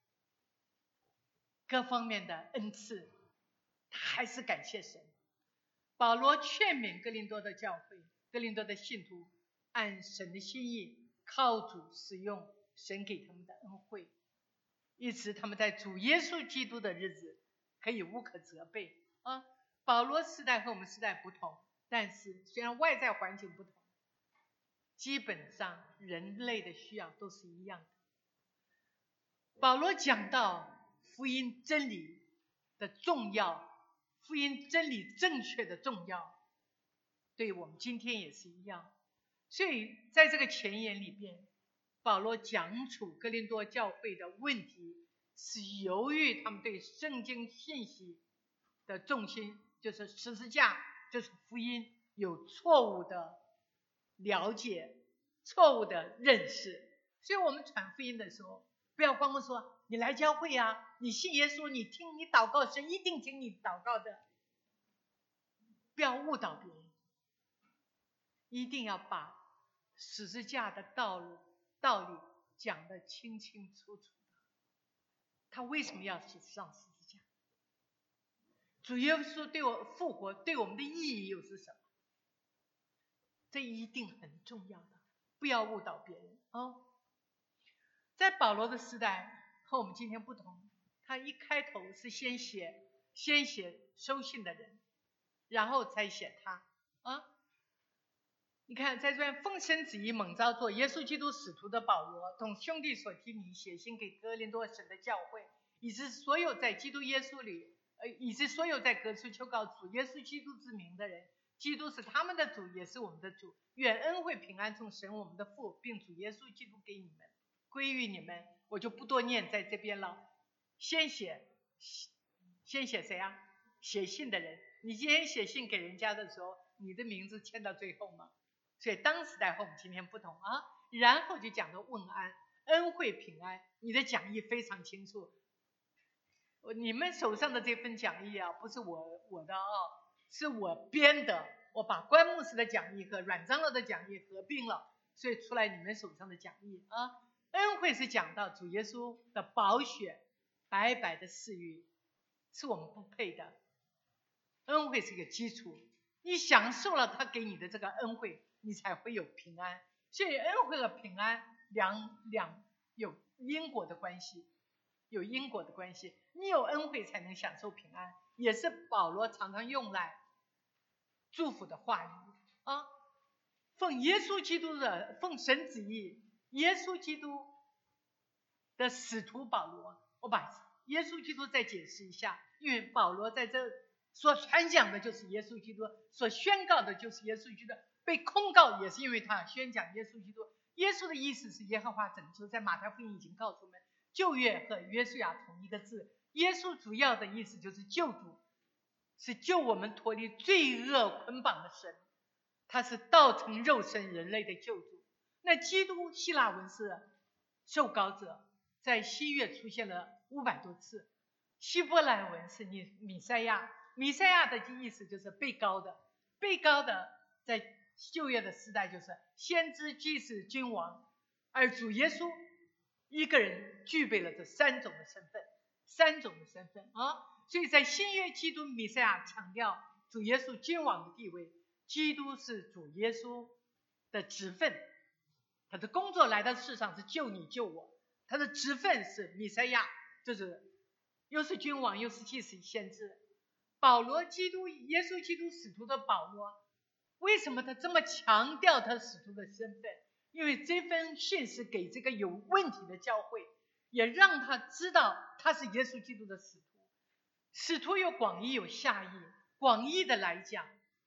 各方面的恩赐，他还是感谢神。保罗劝勉哥林多的教会，哥林多的信徒按神的心意，靠主使用神给他们的恩惠，以致他们在主耶稣基督的日子可以无可责备啊。保罗时代和我们时代不同，但是虽然外在环境不同，基本上人类的需要都是一样的。保罗讲到福音真理的重要，福音真理正确的重要，对我们今天也是一样。所以在这个前言里边，保罗讲出哥林多教会的问题，是由于他们对圣经信息的重心，就是十字架，就是福音，有错误的了解，错误的认识。所以我们传福音的时候，不要光说你来教会啊，你信耶稣，你听你祷告，神一定听你祷告的。不要误导别人，一定要把十字架的道理讲得清清楚楚的。他为什么要上十字架？主耶稣对我复活对我们的意义又是什么？这一定很重要的，不要误导别人啊。在保罗的时代和我们今天不同，他一开头是先写收信的人，然后才写他啊。你看，在这边奉神旨意蒙召做耶稣基督使徒的保罗，同兄弟所提名写信给哥林多省的教会，以及所有在基督耶稣里，以及所有在各处求告主耶稣基督之名的人。基督是他们的主，也是我们的主。愿恩惠平安从神我们的父，并主耶稣基督给你们，归于你们。我就不多念在这边了。先写谁啊？写信的人。你今天写信给人家的时候，你的名字签到最后吗？所以当时代和我们今天不同啊。然后就讲到问安，恩惠平安。你的讲义非常清楚，你们手上的这份讲义啊，不是我的啊，是我编的。我把关牧师的讲义和阮长老的讲义合并了，所以出来你们手上的讲义啊。恩惠是讲到主耶稣的宝血白白的赐予，是我们不配的。恩惠是一个基础，你享受了他给你的这个恩惠，你才会有平安。所以恩惠和平安有因果的关系，有因果的关系。你有恩惠才能享受平安，也是保罗常常用来祝福的话语啊。奉神旨意，耶稣基督的使徒保罗，我把耶稣基督再解释一下，因为保罗在这所传讲的就是耶稣基督，所宣告的就是耶稣基督，被控告也是因为他宣讲耶稣基督。耶稣的意思是耶和华拯救，在马太福音已经告诉我们，旧约和约书亚同一个字。耶稣主要的意思就是救主，是救我们脱离罪恶捆绑的神，他是道成肉身人类的救主。那基督希腊文是受膏者，在新约出现了500多次。希伯来文是弥赛亚，弥赛亚的意思就是被膏的。被膏的在旧约的时代就是先知、祭司、君王，而主耶稣一个人具备了这三种的身份啊。所以在新约，基督弥赛亚强调主耶稣君王的地位，基督是主耶稣的职分，他的工作来到世上是救你救我，他的职分是弥赛亚，就是又是君王又是祭司先知。保罗耶稣基督使徒的保罗，为什么他这么强调他使徒的身份？因为这份信是给这个有问题的教会，也让他知道他是耶稣基督的使徒。使徒有广义有狭义，广义的来讲，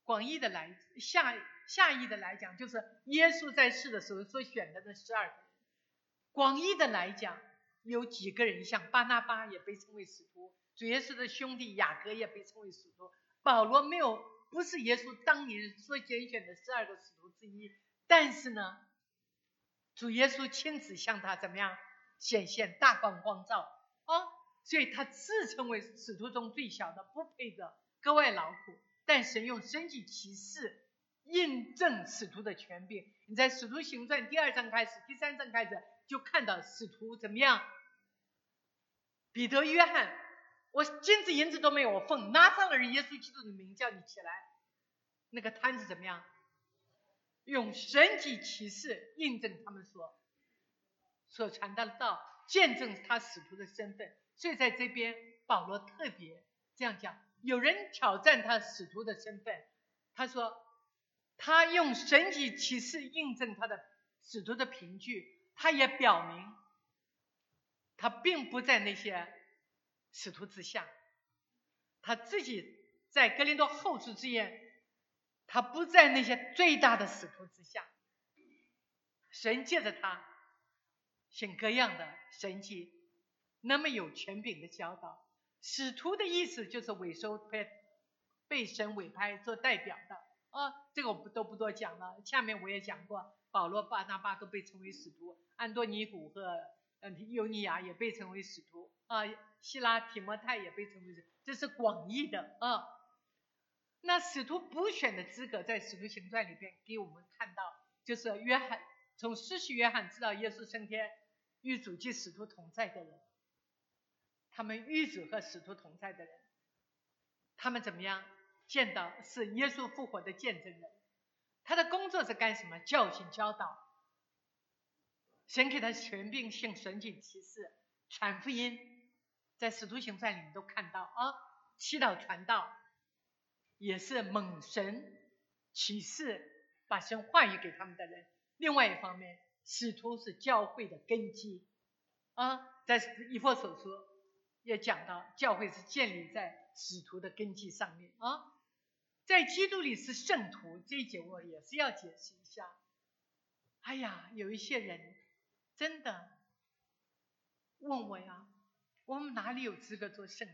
广义的来下义的来讲，就是耶稣在世的时候所选的那12个人。广义的来讲，有几个人，像巴拿巴也被称为使徒，主耶稣的兄弟雅各也被称为使徒，保罗不是耶稣当年所拣选的12个使徒之一，但是呢，主耶稣亲自向他怎么样显现，大放光照所以他自称为使徒中最小的，不配得格外劳苦，但神用神迹奇事印证使徒的权柄。你在使徒行传第2章开始，第3章开始就看到使徒怎么样，彼得、约翰，我金子银子都没有，我奉拿撒勒人耶稣基督的名叫你起来。那个摊子怎么样？用神迹奇事印证他们所传达的道，见证他使徒的身份。所以在这边保罗特别这样讲，有人挑战他使徒的身份，他说他用神迹奇事印证他的使徒的凭据，他也表明他并不在那些使徒之下，他自己在哥林多后书之言，他不在那些最大的使徒之下。神借着他行各样的神迹，那么有权柄的教导。使徒的意思就是委收被神委派做代表的这个我都不多讲了。下面我也讲过，保罗、巴拿巴都被称为使徒，安多尼古和尤尼亚也被称为使徒希拉、提摩太也被称为使徒，这是广义的那使徒补选的资格在使徒行传里边给我们看到，就是约翰，从施洗约翰知道耶稣升天，与主及使徒同在的人，他们与主和使徒同在的人，他们怎么样见到是耶稣复活的见证人。他的工作是干什么？教训教导。神给他权柄行神迹奇事，传福音，在使徒行传里面都看到祈祷传道，也是蒙神启示把神话语给他们的人。另外一方面，使徒是教会的根基在以弗所书也讲到，教会是建立在使徒的根基上面在基督里是圣徒，这一节我也是要解释一下。哎呀，有一些人真的问我呀，我们哪里有资格做圣徒？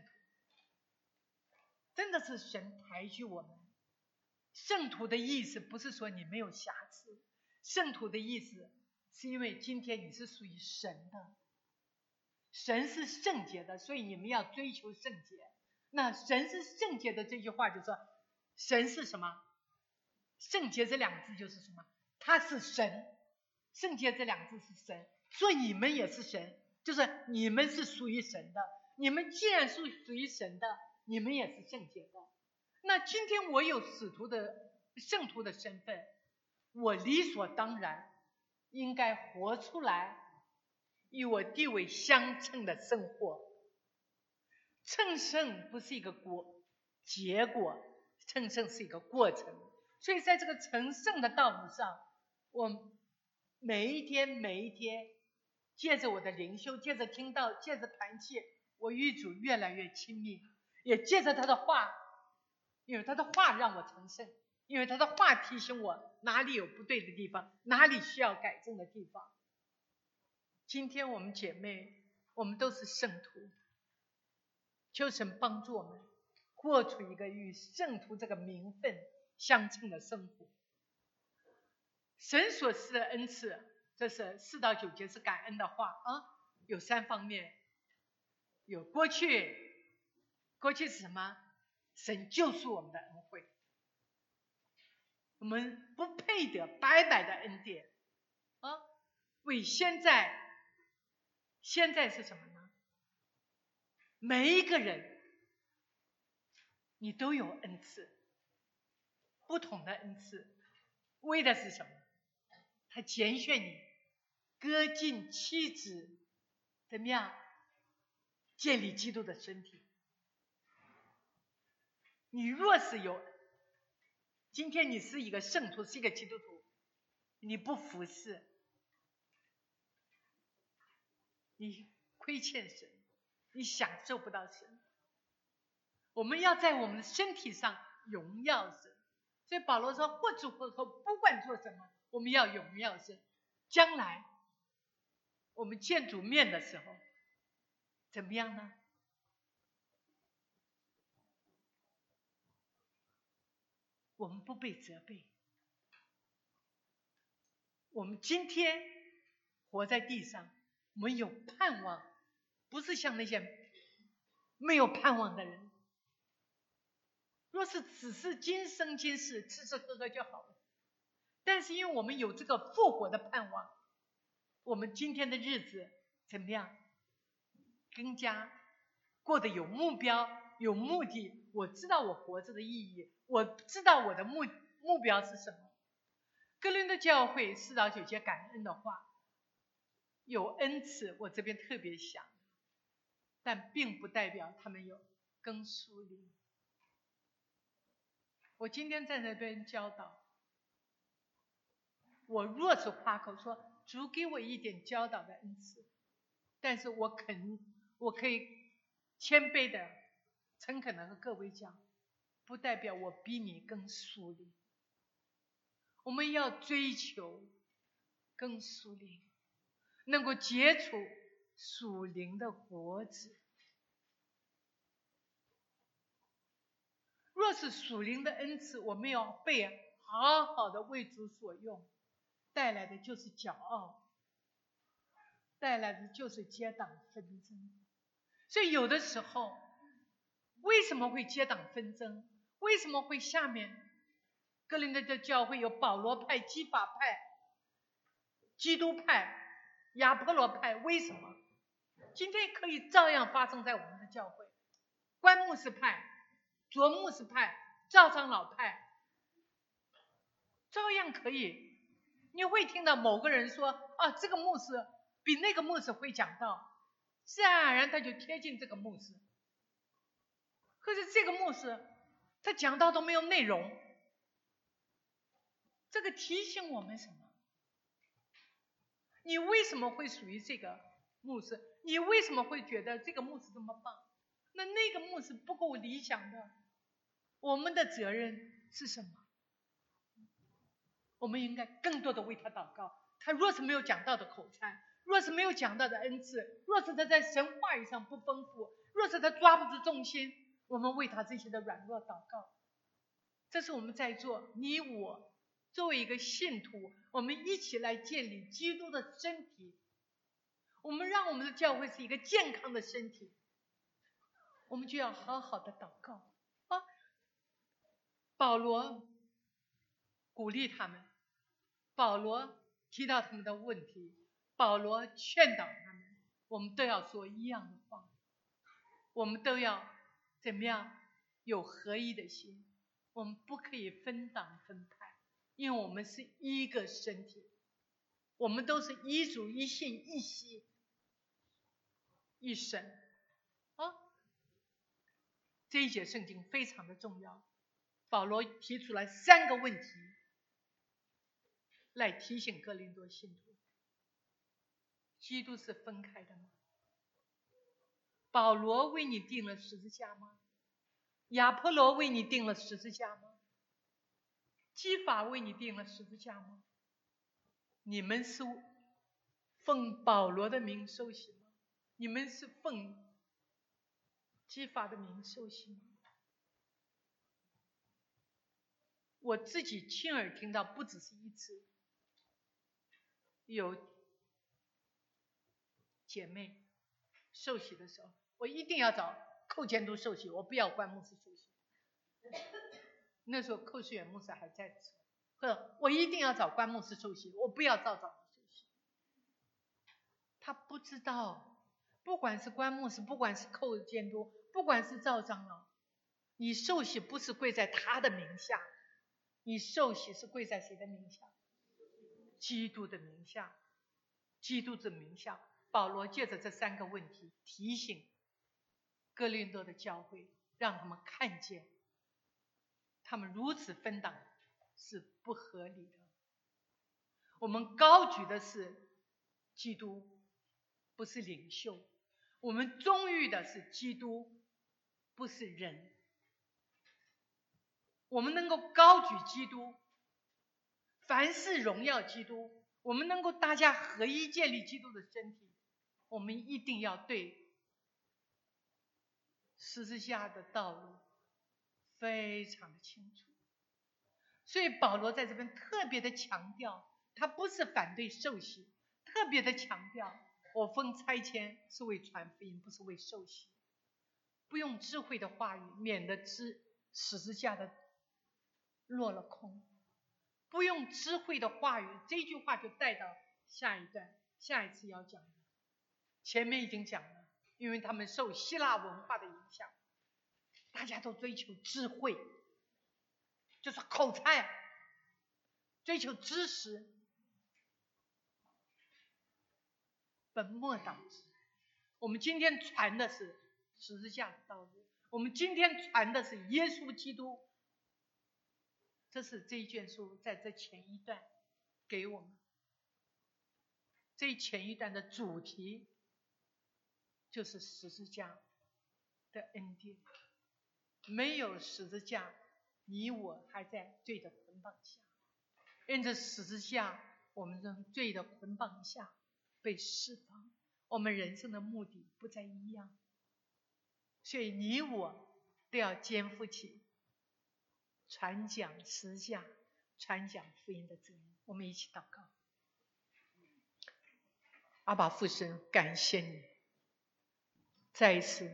真的是神抬举我们。圣徒的意思不是说你没有瑕疵，圣徒的意思是因为今天你是属于神的，神是圣洁的，所以你们要追求圣洁。那神是圣洁的这句话就说神是什么？圣洁这两个字就是什么？他是神，圣洁这两个字是神，所以你们也是神，就是你们是属于神的。你们既然是属于神的，你们也是圣洁的。那今天我有使徒的圣徒的身份，我理所当然应该活出来与我地位相称的生活。称圣不是一个结果，称圣是一个过程。所以在这个成圣的道路上，我每一天借着我的灵修，借着听到，借着团契，我与主越来越亲密，也借着他的话，因为他的话让我成圣，因为他的话提醒我哪里有不对的地方，哪里需要改正的地方。今天我们姐妹，我们都是圣徒，求神帮助我们过出一个与圣徒这个名分相称的生活。神所赐的恩赐，这是4到9节是感恩的话有3方面。有过去是什么？神救赎我们的恩惠，我们不配得白白的恩典为现在是什么呢？每一个人你都有恩赐，不同的恩赐，为的是什么？他拣选你，割尽妻子，怎么样建立基督的身体。你若是今天你是一个圣徒，是一个基督徒，你不服侍，你亏欠神，你享受不到神。我们要在我们的身体上荣耀神， 所以保罗说，或主或后，不管做什么，我们要荣耀神。将来我们见主面的时候，怎么样呢？我们不被责备。我们今天活在地上，我们有盼望，不是像那些没有盼望的人。若是只是今生今世吃吃喝喝就好了，但是因为我们有这个复活的盼望，我们今天的日子怎么样？更加过得有目标、有目的。我知道我活着的意义，我知道我的目标是什么。哥林多教会4到9节感恩的话，有恩赐，我这边特别想，但并不代表他们有更属灵。我今天在那边教导，我若是夸口说主给我一点教导的恩赐，但是我可以谦卑的、诚恳的和各位讲，不代表我比你更属灵。我们要追求更属灵，能够结出属灵的果子。若是属灵的恩赐，我们要被好好的为主所用，带来的就是骄傲，带来的就是结党纷争。所以有的时候，为什么会结党纷争？为什么会下面哥林多的教会有保罗派、基法派、基督派、亚波罗派？为什么？今天可以照样发生在我们的教会，关牧师派、卓牧师派、赵长老派，照样可以。你会听到某个人说啊，这个牧师比那个牧师会讲道，自然而然他就贴近这个牧师。可是这个牧师他讲道都没有内容，这个提醒我们什么？你为什么会属于这个牧师？你为什么会觉得这个牧师这么棒？那个牧师不够理想的，我们的责任是什么？我们应该更多的为他祷告。他若是没有讲道的口才，若是没有讲道的恩赐，若是他在神话语上不丰富，若是他抓不住重心，我们为他这些的软弱祷告。这是我们在座你我作为一个信徒，我们一起来建立基督的身体。我们让我们的教会是一个健康的身体，我们就要好好的祷告啊！保罗鼓励他们，保罗提到他们的问题，保罗劝导他们，我们都要说一样的话，我们都要怎么样？有合一的心，我们不可以分党分派，因为我们是一个身体，我们都是一主一信一息一神啊！这一节圣经非常的重要，保罗提出来3个问题来提醒哥林多信徒：基督是分开的吗？保罗为你钉了十字架吗？亚波罗为你钉了十字架吗？基法为你钉了十字架吗？你们是奉保罗的名受洗吗？你们是奉基法的名受洗吗？我自己亲耳听到不只是一次，有姐妹受洗的时候，我一定要找寇监督受洗，我不要关牧师受洗。那时候寇世远牧师还在的时候，或者我一定要找关牧师受洗，我不要赵长老受洗。他不知道，不管是关牧师，不管是寇监督，不管是赵长老，你受洗不是跪在他的名下，你受洗是跪在谁的名下？基督的名下，基督的名下。保罗借着这3个问题提醒哥林多的教会，让他们看见他们如此分党是不合理的。我们高举的是基督，不是领袖；我们忠于的是基督，不是人。 我们能够高举基督，凡事荣耀基督，我们能够大家合一建立基督的身体，我们一定要对十字架的道路非常的清楚。所以保罗在这边特别的强调，他不是反对受洗，特别的强调我奉差遣是为传福音，不是为受洗。不用智慧的话语，免得十字架的落了空。不用智慧的话语，这句话就带到下一段，下一次要讲的。前面已经讲了，因为他们受希腊文化的影响，大家都追求智慧，就是口才，追求知识，本末倒置。我们今天传的是十字架的道路，我们今天传的是耶稣基督。这是这一卷书在这前一段给我们，这前一段的主题就是十字架的恩典。没有十字架，你我还在罪的捆绑下，因着十字架，我们从罪的捆绑下被释放，我们人生的目的不再一样。所以你我都要肩负起传讲十字架、传讲福音的责任。我们一起祷告。阿爸父神，感谢你再一次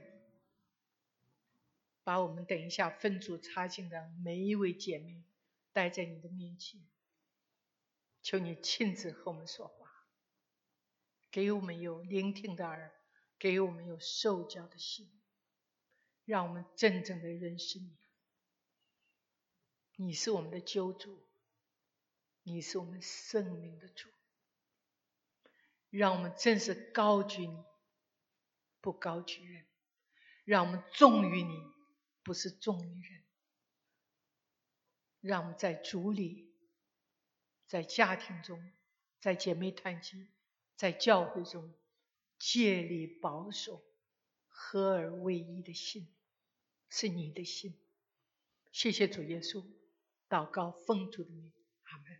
把我们等一下分组查经的每一位姐妹带在你的面前，求你亲自和我们说话，给我们有聆听的耳，给我们有受教的心，让我们真正的认识你。你是我们的救主，你是我们生命的主，让我们真是高举你，不高举人，让我们重于你，不是重于人。让我们在主里，在家庭中，在姐妹团体，在教会中建立保守合而为一的心，是你的心。谢谢主耶稣，祷告奉主的名，阿们。